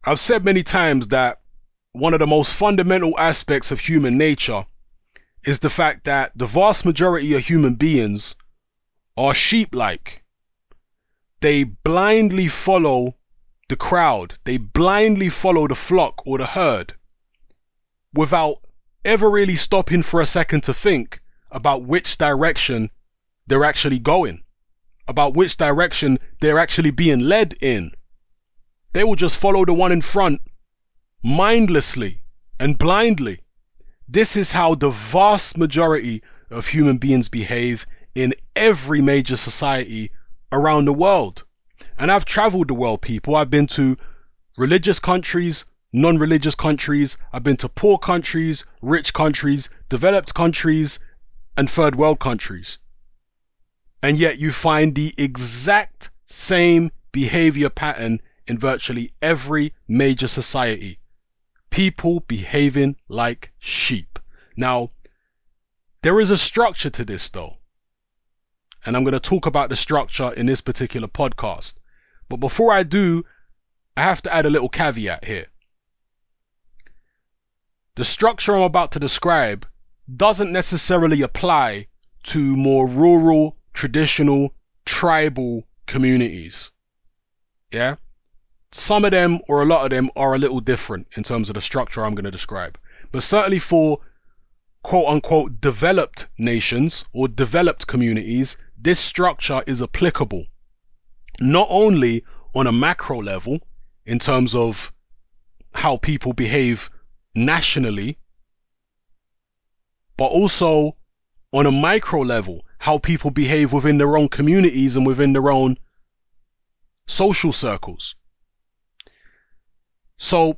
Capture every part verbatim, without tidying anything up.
I've said many times that one of the most fundamental aspects of human nature is the fact that the vast majority of human beings are sheep-like. They blindly follow the crowd. They blindly follow the flock or the herd without ever really stopping for a second to think about which direction they're actually going, about which direction they're actually being led in. They will just follow the one in front mindlessly and blindly. This is how the vast majority of human beings behave in every major society around the world. And I've traveled the world, people. I've been to religious countries, non-religious countries. I've been to poor countries, rich countries, developed countries, and third world countries. And yet you find the exact same behavior pattern in virtually every major society. People behaving like sheep. Now, there is a structure to this though. And I'm going to talk about the structure in this particular podcast. But before I do, I have to add a little caveat here. The structure I'm about to describe doesn't necessarily apply to more rural, traditional, tribal communities. Yeah? Some of them, or a lot of them, are a little different in terms of the structure I'm going to describe. But certainly for quote unquote developed nations or developed communities, this structure is applicable not only on a macro level in terms of how people behave nationally, but also on a micro level, how people behave within their own communities and within their own social circles. So,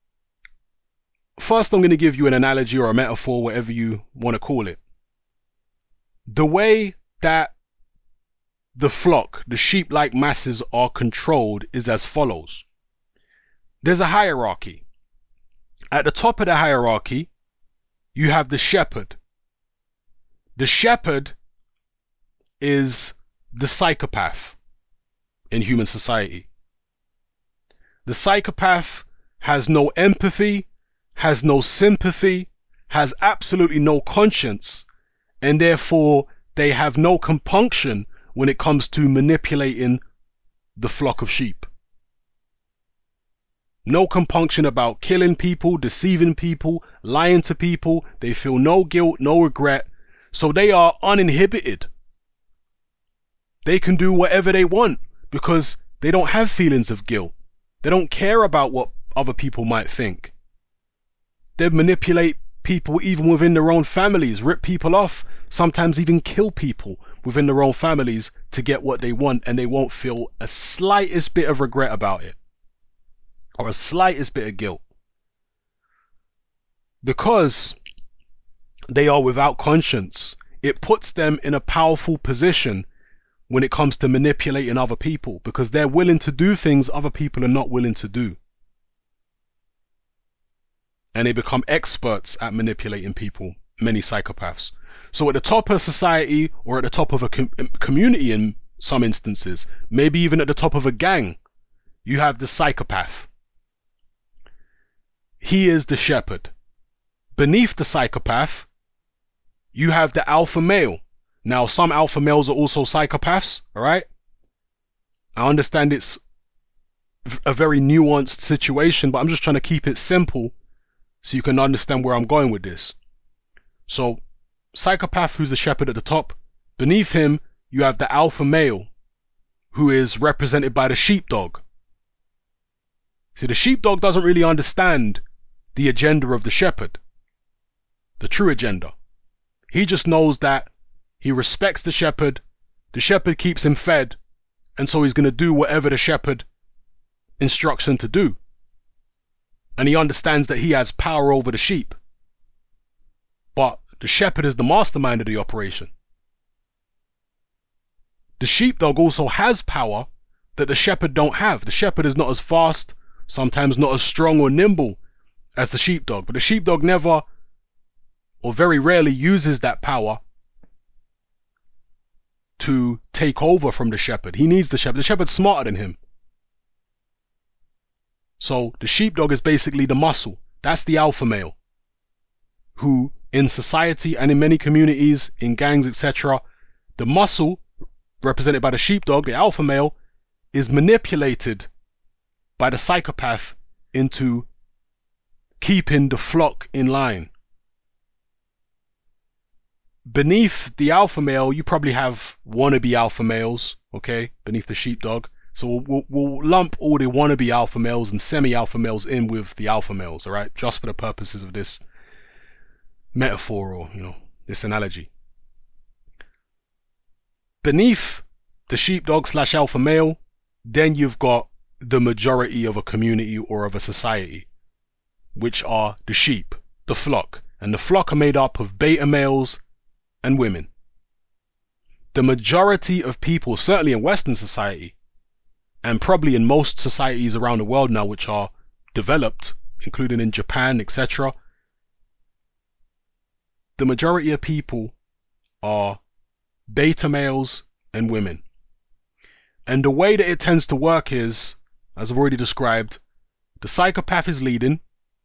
first I'm going to give you an analogy or a metaphor, whatever you want to call it. The way that the flock, the sheep-like masses are controlled is as follows. There's a hierarchy. At the top of the hierarchy, you have the shepherd. The shepherd is the psychopath in human society. The psychopath has no empathy, has no sympathy, has absolutely no conscience, and therefore they have no compunction when it comes to manipulating the flock of sheep. No compunction about killing people, deceiving people, lying to people. They feel no guilt, no regret. So they are uninhibited. They can do whatever they want because they don't have feelings of guilt. They don't care about what other people might think. They manipulate people even within their own families, rip people off, sometimes even kill people within their own families to get what they want, and they won't feel a slightest bit of regret about it or a slightest bit of guilt because they are without conscience. It puts them in a powerful position when it comes to manipulating other people because they're willing to do things other people are not willing to do. And they become experts at manipulating people, many psychopaths. So at the top of society or at the top of a com- community in some instances, maybe even at the top of a gang, you have the psychopath. He is the shepherd. Beneath the psychopath, you have the alpha male. Now, some alpha males are also psychopaths, all right? I understand it's a very nuanced situation, but I'm just trying to keep it simple so you can understand where I'm going with this. So, psychopath, who's the shepherd at the top. Beneath him, you have the alpha male, who is represented by the sheepdog. See, the sheepdog doesn't really understand the agenda of the shepherd, the true agenda. He just knows that he respects the shepherd, the shepherd keeps him fed, and so he's going to do whatever the shepherd instructs him to do. And he understands that he has power over the sheep. But the shepherd is the mastermind of the operation. The sheepdog also has power that the shepherd don't have. The shepherd is not as fast, sometimes not as strong or nimble as the sheepdog, but the sheepdog never or very rarely uses that power to take over from the shepherd. He needs the shepherd. The shepherd's smarter than him. So the sheepdog is basically the muscle. That's the alpha male, who in society and in many communities, in gangs, et cetera, the muscle represented by the sheepdog, the alpha male, is manipulated by the psychopath into keeping the flock in line. Beneath the alpha male, you probably have wannabe alpha males, okay, beneath the sheepdog. So we'll, we'll, we'll lump all the wannabe alpha males and semi-alpha males in with the alpha males, all right, just for the purposes of this metaphor, or, you know, this analogy. Beneath the sheepdog slash alpha male, then you've got the majority of a community or of a society, which are the sheep, the flock. And the flock are made up of beta males and women. The majority of people, certainly in Western society, and probably in most societies around the world now which are developed, including in Japan, et cetera, the majority of people are beta males and women. And the way that it tends to work is, as I've already described, the psychopath is leading,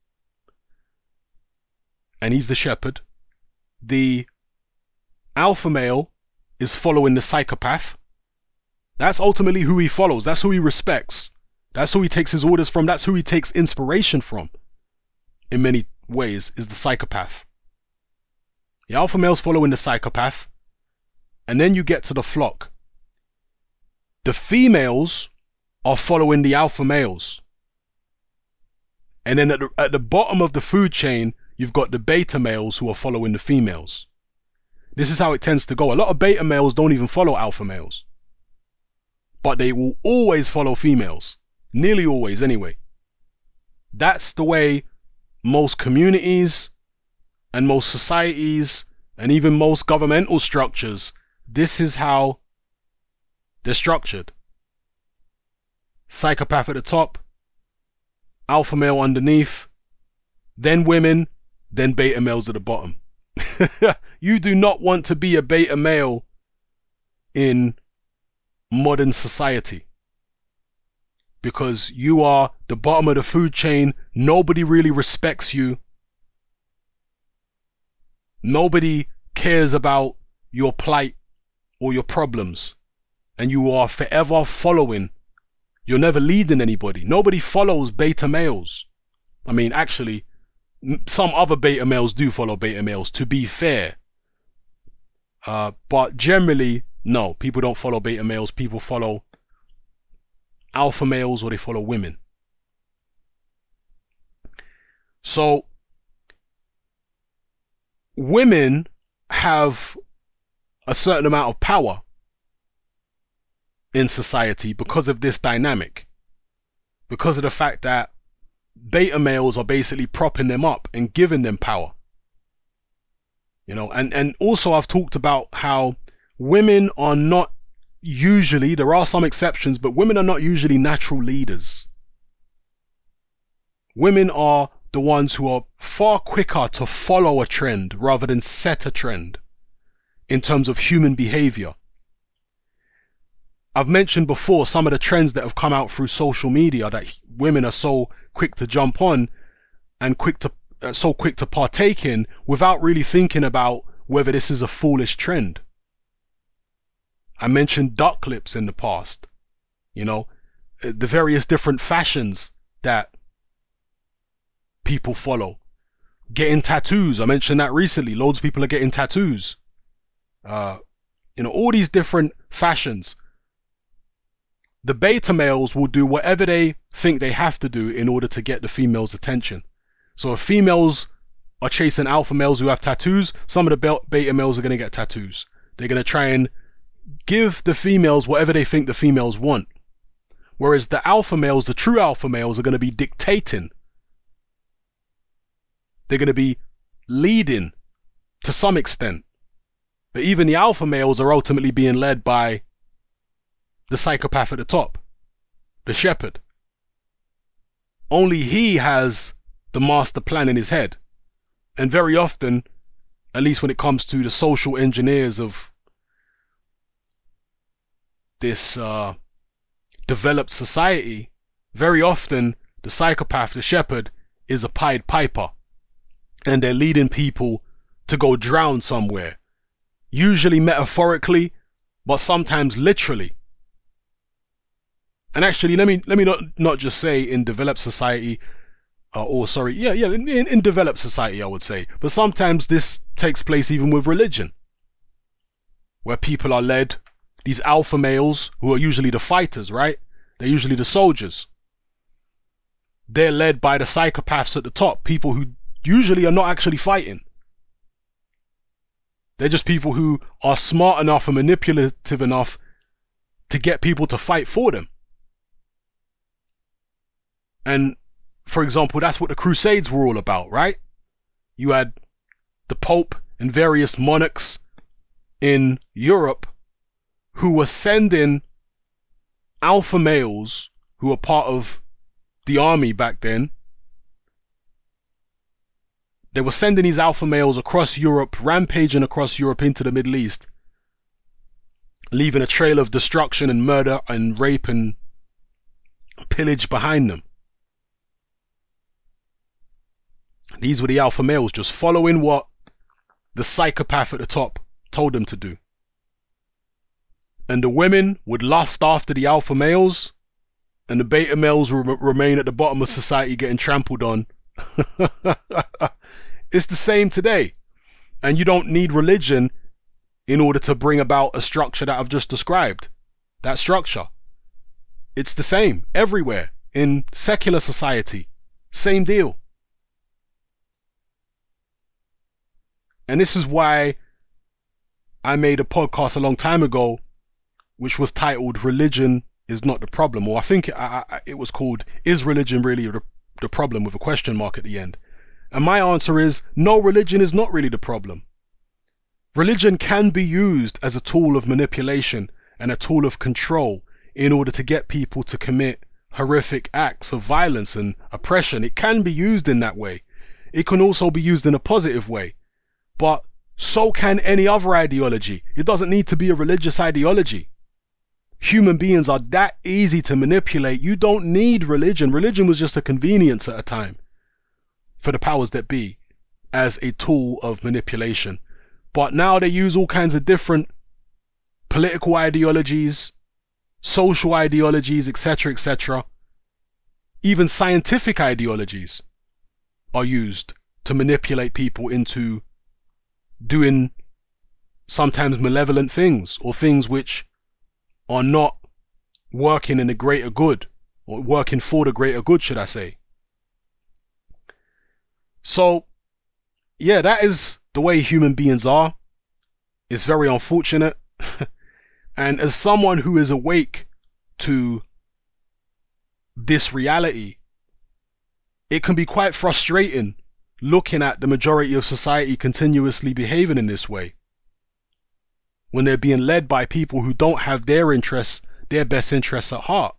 and he's the shepherd. The alpha male is following the psychopath. That's ultimately who he follows. That's who he respects. That's who he takes his orders from. That's who he takes inspiration from, in many ways, is the psychopath. The alpha male's following the psychopath. And then you get to the flock. The females are following the alpha males. And then at the, at the bottom of the food chain, you've got the beta males who are following the females. This is how it tends to go. A lot of beta males don't even follow alpha males, but they will always follow females. Nearly always, anyway. That's the way most communities and most societies and even most governmental structures, this is how they're structured. Psychopath at the top, alpha male underneath, then women, then beta males at the bottom. You do not want to be a beta male in modern society, because you are the bottom of the food chain. Nobody really respects you. Nobody cares about your plight or your problems, and you are forever following. You're never leading anybody. Nobody follows beta males. I mean, actually, some other beta males do follow beta males, to be fair. Uh, but generally, no, people don't follow beta males. People follow alpha males, or they follow women. So, women have a certain amount of power in society because of this dynamic. Because of the fact that beta males are basically propping them up and giving them power. You know, and, and also I've talked about how women are not usually, there are some exceptions, but women are not usually natural leaders. Women are the ones who are far quicker to follow a trend rather than set a trend in terms of human behavior. I've mentioned before some of the trends that have come out through social media that women are so quick to jump on and quick to uh, so quick to partake in without really thinking about whether this is a foolish trend. I mentioned duck lips in the past, you know, the various different fashions that people follow. Getting tattoos, I mentioned that recently. Loads of people are getting tattoos. Uh, you know, all these different fashions. The beta males will do whatever they think they have to do in order to get the female's attention. So if females are chasing alpha males who have tattoos, some of the beta males are going to get tattoos. They're going to try and give the females whatever they think the females want. Whereas the alpha males, the true alpha males, are going to be dictating. They're going to be leading to some extent. But even the alpha males are ultimately being led by the psychopath at the top, the shepherd. Only he has the master plan in his head. And very often, at least when it comes to the social engineers of this uh, developed society, very often the psychopath, the shepherd, is a Pied Piper. And they're leading people to go drown somewhere. Usually metaphorically, but sometimes literally. And actually, let me let me not, not just say in developed society, uh, or sorry, yeah, yeah, in, in developed society, I would say. But sometimes this takes place even with religion, where people are led, these alpha males, who are usually the fighters, right? They're usually the soldiers. They're led by the psychopaths at the top, people who usually are not actually fighting. They're just people who are smart enough and manipulative enough to get people to fight for them. And, for example, that's what the Crusades were all about, right? You had the Pope and various monarchs in Europe who were sending alpha males who were part of the army back then. They were sending these alpha males across Europe, rampaging across Europe into the Middle East, leaving a trail of destruction and murder and rape and pillage behind them. These were the alpha males just following what the psychopath at the top told them to do. And the women would lust after the alpha males, and the beta males would remain at the bottom of society getting trampled on. It's the same today. And you don't need religion in order to bring about a structure that I've just described. That structure. It's the same everywhere in secular society. Same deal. And this is why I made a podcast a long time ago, which was titled "Religion is Not the Problem," or I think it, I, I, it was called "Is Religion Really the, the Problem?" with a question mark at the end. And my answer is, no, religion is not really the problem. Religion can be used as a tool of manipulation and a tool of control in order to get people to commit horrific acts of violence and oppression. It can be used in that way. It can also be used in a positive way. But so can any other ideology. It doesn't need to be a religious ideology. Human beings are that easy to manipulate. You don't need religion. Religion was just a convenience at a time for the powers that be as a tool of manipulation. But now they use all kinds of different political ideologies, social ideologies, et cetera, et cetera. Even scientific ideologies are used to manipulate people into doing sometimes malevolent things, or things which are not working in the greater good, or working for the greater good, should I say. So, yeah, that is the way human beings are. It's very unfortunate. And as someone who is awake to this reality, it can be quite frustrating looking at the majority of society continuously behaving in this way, when they're being led by people who don't have their interests, their best interests at heart.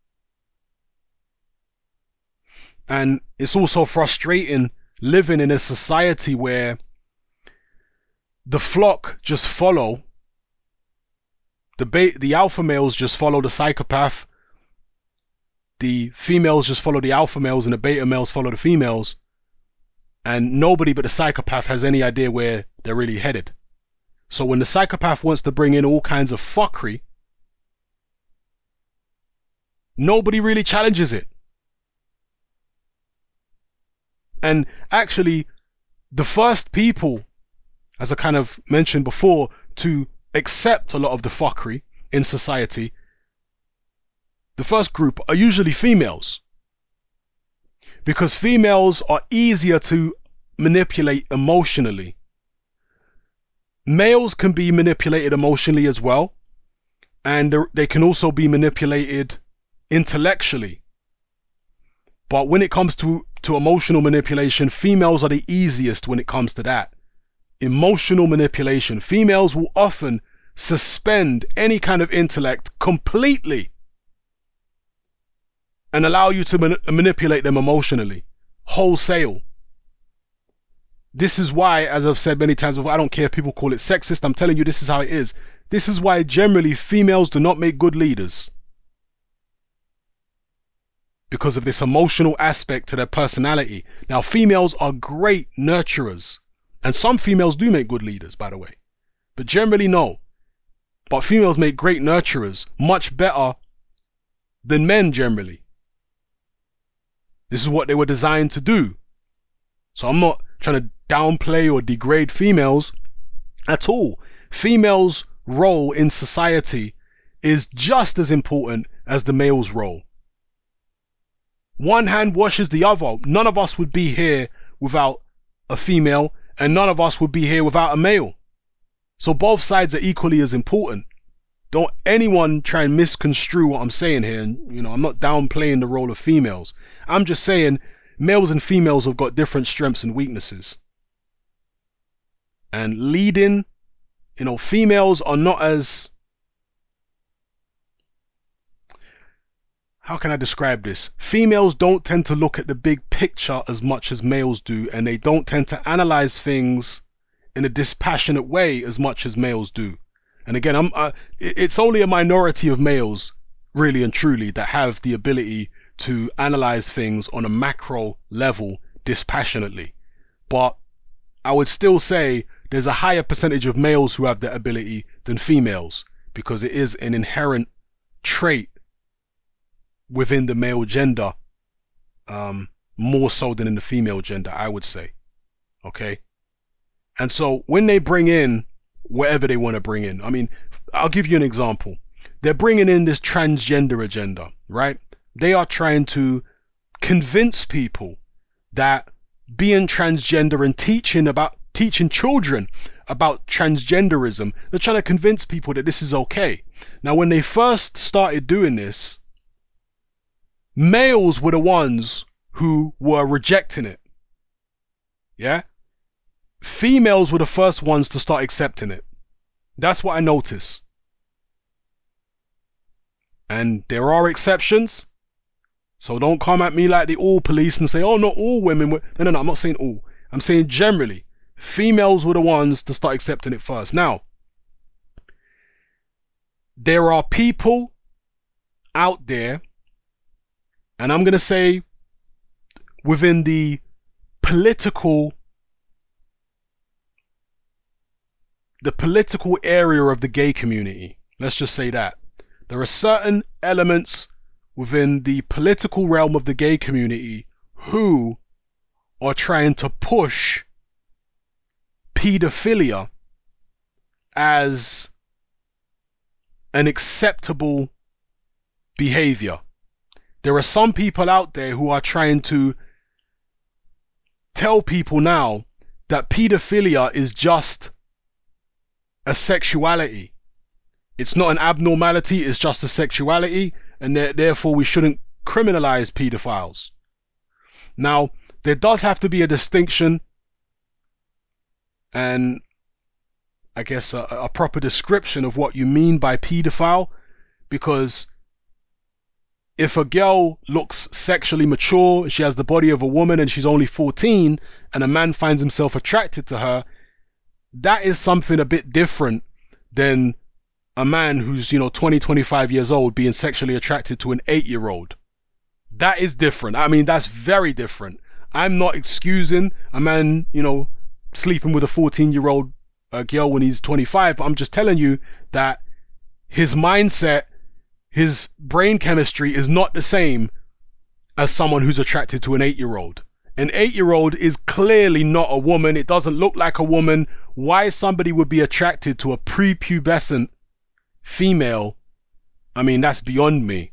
And it's also frustrating living in a society where the flock just follow, the ba- the alpha males just follow the psychopath, the females just follow the alpha males, and the beta males follow the females, and nobody but the psychopath has any idea where they're really headed. So when the psychopath wants to bring in all kinds of fuckery, nobody really challenges it. And actually, the first people, as I kind of mentioned before, to accept a lot of the fuckery in society, the first group are usually females. Because females are easier to manipulate emotionally. Males can be manipulated emotionally as well, and they can also be manipulated intellectually. But when it comes to, to emotional manipulation, females are the easiest when it comes to that. Emotional manipulation. Females will often suspend any kind of intellect completely and allow you to man- manipulate them emotionally, wholesale. This is why, as I've said many times before, I don't care if people call it sexist, I'm telling you this is how it is. This is why generally females do not make good leaders. because of this emotional aspect to their personality. Now, females are great nurturers, and some females do make good leaders, by the way, but generally no. But females make great nurturers, much better than men generally. This is what they were designed to do. So I'm not trying to downplay or degrade females at all. Females' role in society is just as important as the male's role. One hand washes the other. None of us would be here without a female, and none of us would be here without a male. So both sides are equally as important. Don't anyone try and misconstrue what I'm saying here. And, you know, I'm not downplaying the role of females. I'm just saying males and females have got different strengths and weaknesses. And leading, you know, females are not as... How can I describe this? Females don't tend to look at the big picture as much as males do, and they don't tend to analyze things in a dispassionate way as much as males do. And again, I'm, uh, it's only a minority of males, really and truly, that have the ability to analyze things on a macro level dispassionately. But I would still say there's a higher percentage of males who have that ability than females, because it is an inherent trait within the male gender, um, more so than in the female gender, I would say. Okay? And so when they bring in whatever they want to bring in, I mean, I'll give you an example. They're bringing in this transgender agenda, right? They are trying to convince people that being transgender and teaching about teaching children about transgenderism, they're trying to convince people that this is okay. Now, when they first started doing this, males were the ones who were rejecting it. Yeah? Females were the first ones to start accepting it. That's what I notice. And there are exceptions. So don't come at me like the all police and say, oh, not all women were... No, no, no, I'm not saying all. I'm saying generally. Females were the ones to start accepting it first. Now, there are people out there, and I'm going to say within the political the political area of the gay community, let's just say that, there are certain elements within the political realm of the gay community who are trying to push pedophilia as an acceptable behavior. There are some people out there who are trying to tell people now that pedophilia is just a sexuality. It's not an abnormality, it's just a sexuality, and therefore we shouldn't criminalize pedophiles. Now, there does have to be a distinction and I guess a, a proper description of what you mean by pedophile, because if a girl looks sexually mature, she has the body of a woman and she's only fourteen, and a man finds himself attracted to her, that is something a bit different than a man who's, you know, twenty, twenty-five years old being sexually attracted to an eight-year-old. That is different. I mean, that's very different. I'm not excusing a man, you know, sleeping with a fourteen-year-old uh, girl when he's twenty-five, but I'm just telling you that his mindset, his brain chemistry is not the same as someone who's attracted to an eight-year-old. An eight-year-old is clearly not a woman. It doesn't look like a woman. Why somebody would be attracted to a prepubescent female, I mean, that's beyond me.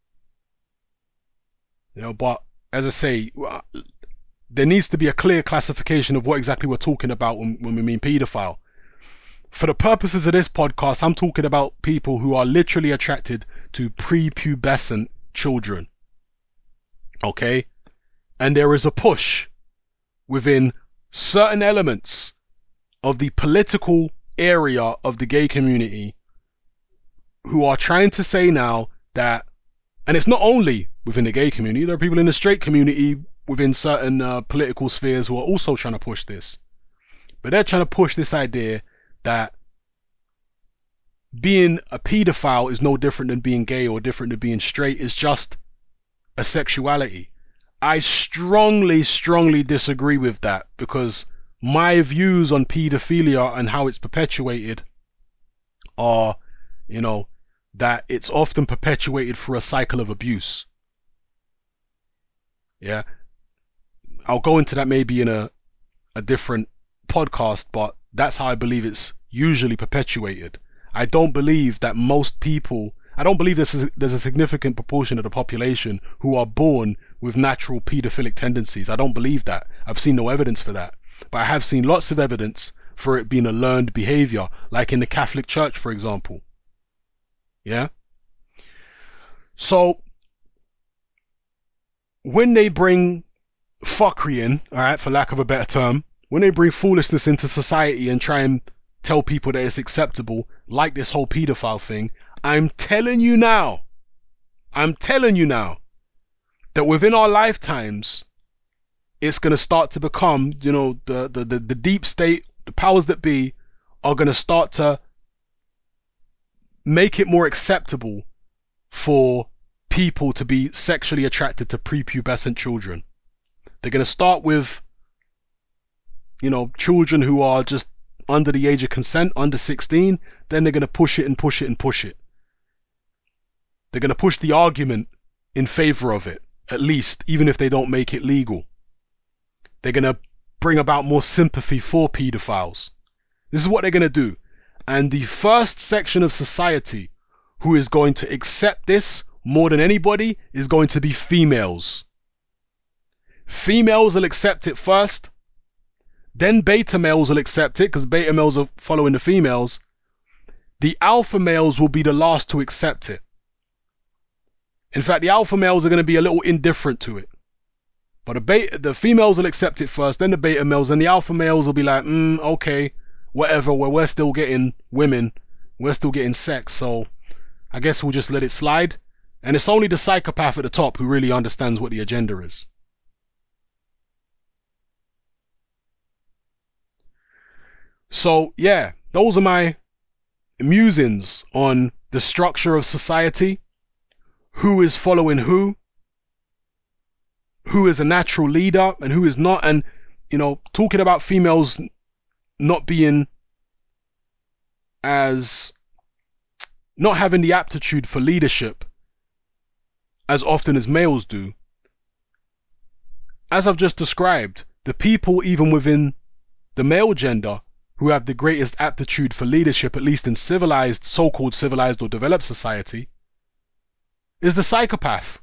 You know, but as I say, there needs to be a clear classification of what exactly we're talking about when, when we mean paedophile. For the purposes of this podcast, I'm talking about people who are literally attracted to prepubescent children. Okay? And there is a push within certain elements of the political area of the gay community who are trying to say now that, and it's not only within the gay community, there are people in the straight community within certain uh, political spheres who are also trying to push this. But they're trying to push this idea that being a pedophile is no different than being gay or different than being straight. It's just a sexuality. I strongly, strongly disagree with that, because my views on paedophilia and how it's perpetuated are, you know, that it's often perpetuated through a cycle of abuse. Yeah. I'll go into that maybe in a, a different podcast, but that's how I believe it's usually perpetuated. I don't believe that most people, I don't believe there's a, there's a significant proportion of the population who are born with natural paedophilic tendencies. I don't believe that. I've seen no evidence for that. But I have seen lots of evidence for it being a learned behavior, like in the Catholic Church, for example. Yeah? So, when they bring fuckery in, alright, for lack of a better term, when they bring foolishness into society and try and tell people that it's acceptable, like this whole pedophile thing, I'm telling you now, I'm telling you now, that within our lifetimes, it's going to start to become, you know, the, the, the, the deep state, the powers that be, are going to start to make it more acceptable for people to be sexually attracted to prepubescent children. They're going to start with, you know, children who are just under the age of consent, under sixteen. Then they're going to push it and push it and push it. They're going to push the argument in favor of it, at least, even if they don't make it legal. They're going to bring about more sympathy for pedophiles. This is what they're going to do. And the first section of society who is going to accept this more than anybody is going to be females. Females will accept it first. Then beta males will accept it, because beta males are following the females. The alpha males will be the last to accept it. In fact, the alpha males are going to be a little indifferent to it. But the, beta, the females will accept it first, then the beta males, and the alpha males will be like, mm, okay, whatever, well, we're still getting women, we're still getting sex, so I guess we'll just let it slide. And it's only the psychopath at the top who really understands what the agenda is. So, yeah, those are my musings on the structure of society, who is following who, who is a natural leader and who is not, and, you know, talking about females not being as, not having the aptitude for leadership as often as males do. As I've just described, the people even within the male gender who have the greatest aptitude for leadership, at least in civilized, so-called civilized or developed society, is the psychopath.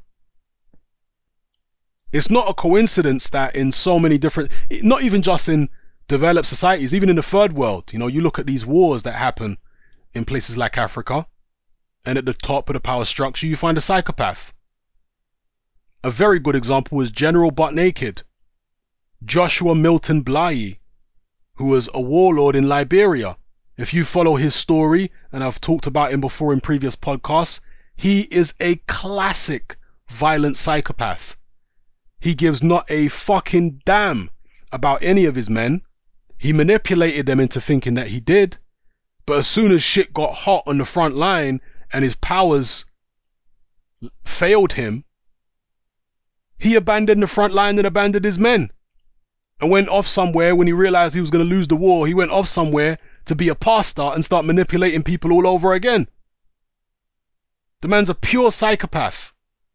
It's not a coincidence that in so many different, not even just in developed societies, even in the third world, you know, you look at these wars that happen in places like Africa, and at the top of the power structure, you find a psychopath. A very good example is General Butt Naked, Joshua Milton Bligh, who was a warlord in Liberia. If you follow his story, and I've talked about him before in previous podcasts, he is a classic violent psychopath. He gives not a fucking damn about any of his men. He manipulated them into thinking that he did, but as soon as shit got hot on the front line and his powers failed him, he abandoned the front line and abandoned his men. And went off somewhere when he realized he was going to lose the war. He went off somewhere to be a pastor and start manipulating people all over again. The man's a pure psychopath.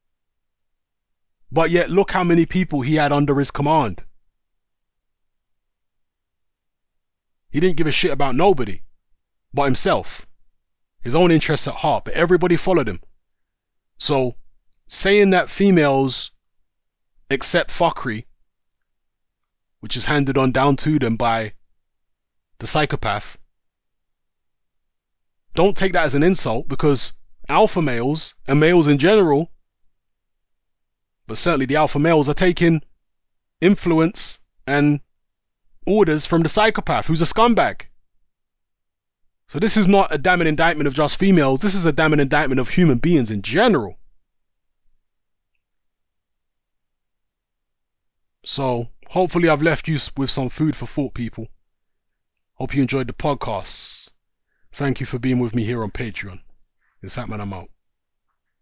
But yet look how many people he had under his command. He didn't give a shit about nobody but himself. His own interests at heart, but everybody followed him. So saying that females accept fuckery, which is handed on down to them by the psychopath, don't take that as an insult, because alpha males and males in general, but certainly the alpha males, are taking influence and orders from the psychopath, who's a scumbag. So this is not a damning indictment of just females, this is a damning indictment of human beings in general. So hopefully I've left you with some food for thought, people. Hope you enjoyed the podcast. Thank you for being with me here on Patreon. It's Hatman, I'm out.